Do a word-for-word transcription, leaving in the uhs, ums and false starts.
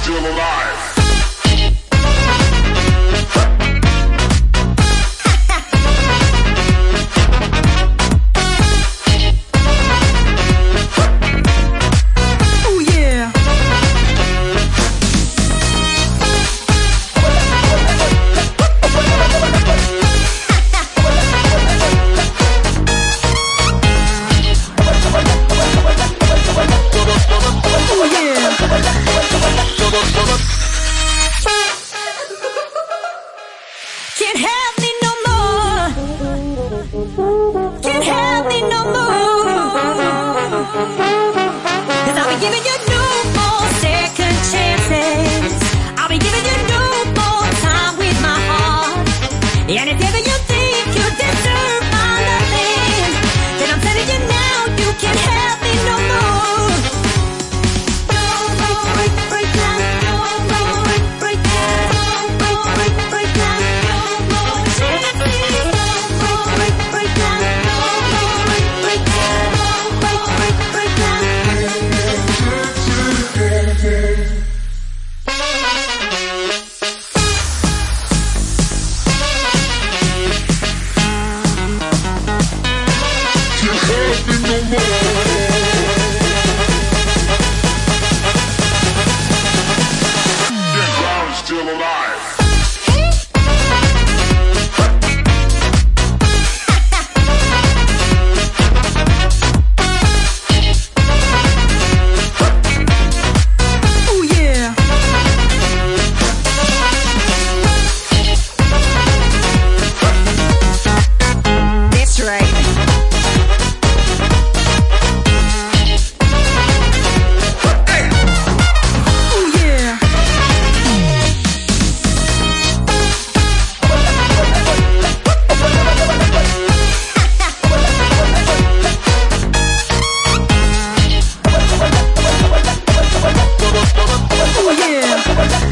still alive. Can't have me no more. Can't have me no more. 'Cause I'll be giving you no more second chances. I'll be giving you no more time with my heart. And if ever you think you deserve my loving, then I'm telling you now, you can't have me no more. No more break, break down. No more break, break down. No more break, break down. No more chances. No more break, break down. No more break, break down. No more break, break down. Still alive. Oh yeah. That's right. Oh yeah. Oh yeah.